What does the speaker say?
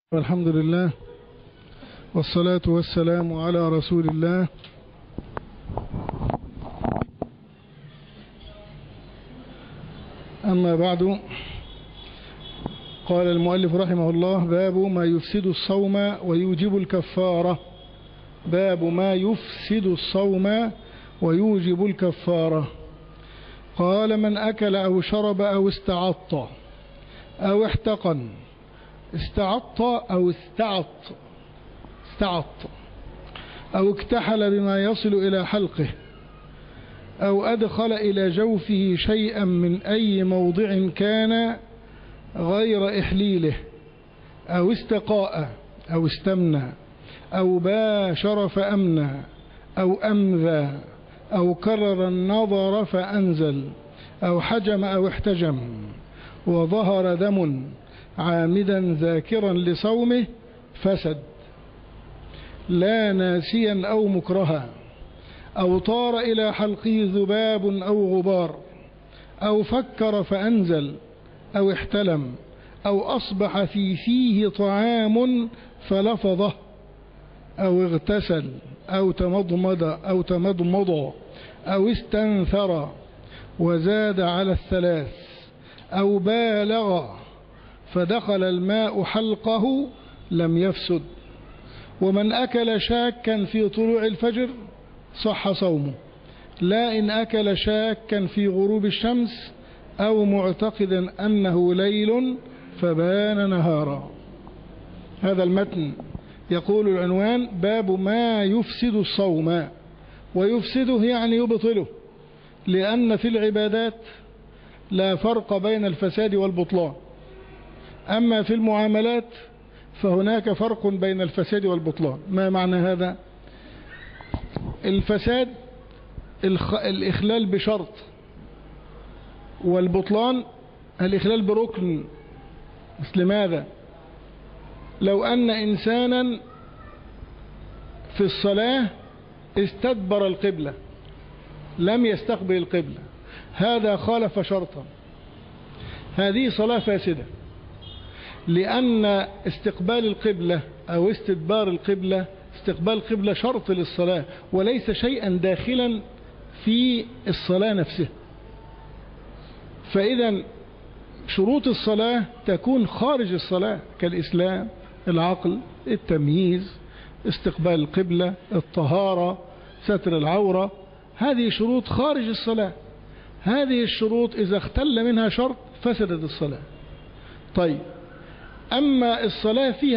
والحمد لله والصلاة والسلام على رسول الله. أما بعد، قال المؤلف رحمه الله: باب ما يفسد الصوم ويوجب الكفارة. باب ما يفسد الصوم ويوجب الكفارة. قال: من أكل أو شرب أو استعط أو احتقن. استعط أو استعط أو اكتحل بما يصل إلى حلقه، أو أدخل إلى جوفه شيئا من أي موضع كان غير إحليله، أو استقاء أو استمنى، أو باشر فأمنى، أو أمذى، أو كرر النظر فأنزل، أو حجم أو احتجم، وظهر دم عامدا ذاكرا لصومه فسد، لا ناسيا أو مكرها، أو طار إلى حلقه ذباب أو غبار، أو فكر فأنزل، أو احتلم، أو أصبح في فيه طعام فلفظه، أو اغتسل، أو تمضمض، أو استنثر وزاد على الثلاث، أو بالغ فدخل الماء حلقه لم يفسد. ومن أكل شاكا في طلوع الفجر صح صومه، لا إن أكل شاكا في غروب الشمس أو معتقدا أنه ليل فبان نهارا. هذا المتن يقول العنوان: باب ما يفسد الصوم. ويفسده يعني يبطله، لأن في العبادات لا فرق بين الفساد والبطلان، أما في المعاملات فهناك فرق بين الفساد والبطلان. ما معنى هذا؟ الفساد الإخلال بشرط، والبطلان الإخلال بركن. مثل ماذا؟ لو أن إنسانا في الصلاة استدبر القبلة، لم يستقبل القبلة، هذا خالف شرطا، هذه صلاة فاسدة، لأن استقبال القبلة أو استدبار القبلة، استقبال القبلة شرط للصلاة وليس شيئا داخلا في الصلاة نفسها. فإذا شروط الصلاة تكون خارج الصلاة، كالإسلام، العقل، التمييز، استقبال القبلة، الطهارة، ستر العورة، هذه شروط خارج الصلاة. هذه الشروط إذا اختل منها شرط فسدت الصلاة. طيب، أما الصلاة فيها